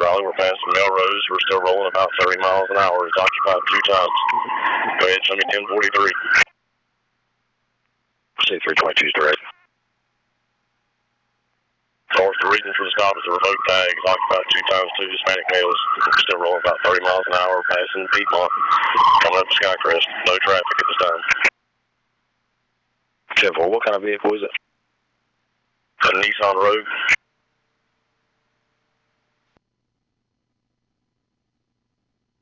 Raleigh. We're passing Melrose. We're still rolling about 30 miles an hour. It's occupied 2 times. Go ahead, show me 1043. C322 is direct. Of course, the reason for the stop is the remote tag. It's occupied 2 times 2 Hispanic males. Still rolling about 30 miles an hour, passing Piedmont. Coming up to Skycrest. No traffic at this time. 10-4, what kind of vehicle is it? A Nissan Rogue.